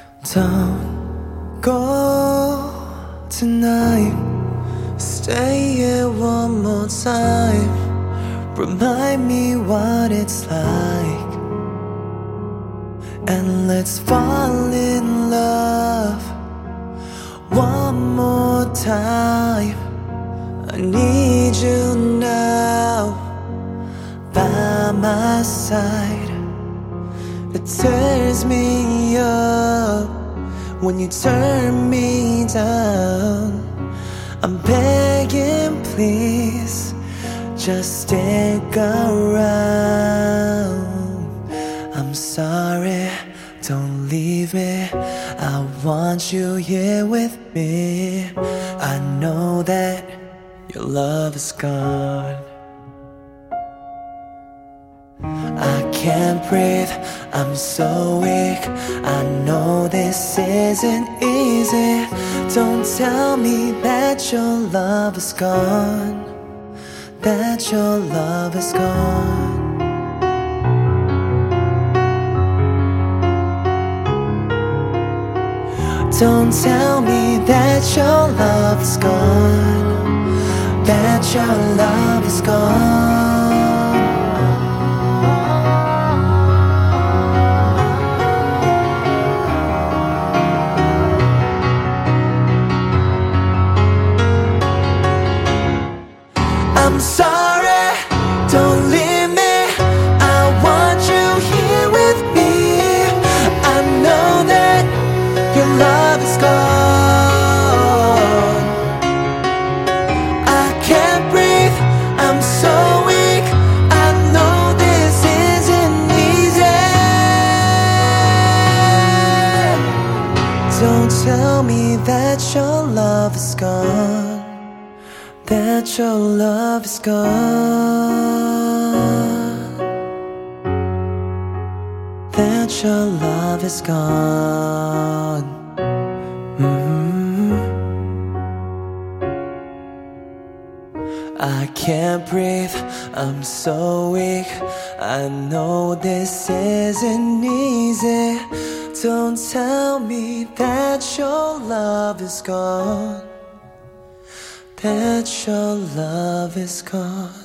Don't go tonight. Stay here one more time. Remind me what it's like, and let's fall in love one more time. I need you now by my side. It tears me up when you turn me down. I'm begging, please, just stick around. I'm sorry, don't leave me. I want you here with me. I know that your love is gone. I can't breathe, I'm so weak. I know this isn't easy. Don't tell me that your love is gone, that your love is gone. Don't tell me that your love is gone, that your love is gone. I'm sorry, don't leave me. I want you here with me. I know that your love is gone. I can't breathe, I'm so weak. I know this isn't easy. Don't tell me that your love is gone, that your love is gone, that your love is gone. I can't breathe, I'm so weak. I know this isn't easy. Don't tell me that your love is gone, that your love is gone.